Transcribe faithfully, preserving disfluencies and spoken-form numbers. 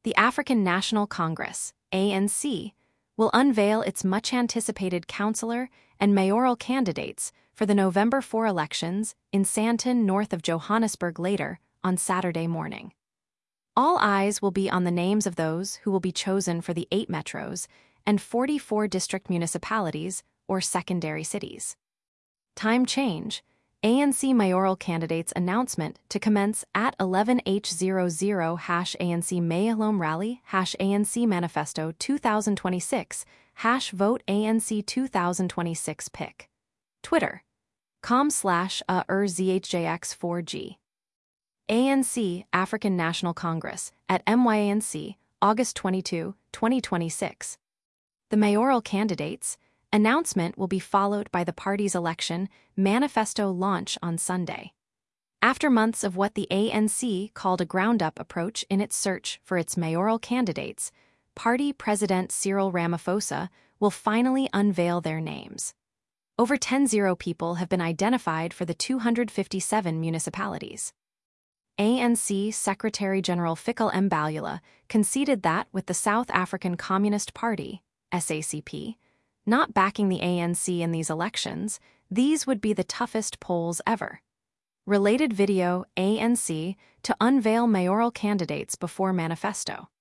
the African National Congress, A N C, will unveil its much-anticipated councillor and mayoral candidates for the November fourth elections in Sandton, north of Johannesburg, later on Saturday morning. All eyes will be on the names of those who will be chosen for the eight metros and forty-four district municipalities or secondary cities. Time change: A N C mayoral candidates announcement to commence at eleven hundred hash A N C Mayalom Rally hash A N C Manifesto twenty twenty-six hash Vote A N C twenty twenty-six pic. Twitter com slash A R Z H J X four G. A N C African National Congress at M Y A N C, August twenty-second, twenty twenty-six. The mayoral candidates announcement will be followed by the party's election manifesto launch on Sunday. After months of what the A N C called a ground-up approach in its search for its mayoral candidates, party president Cyril Ramaphosa will finally unveil their names. Over ten thousand people have been identified for the two hundred fifty-seven municipalities. A N C Secretary-General Fikile Mbalula conceded that with the South African Communist Party, S A C P, not backing the A N C in these elections, these would be the toughest polls ever. Related video: A N C to unveil mayoral candidates before manifesto.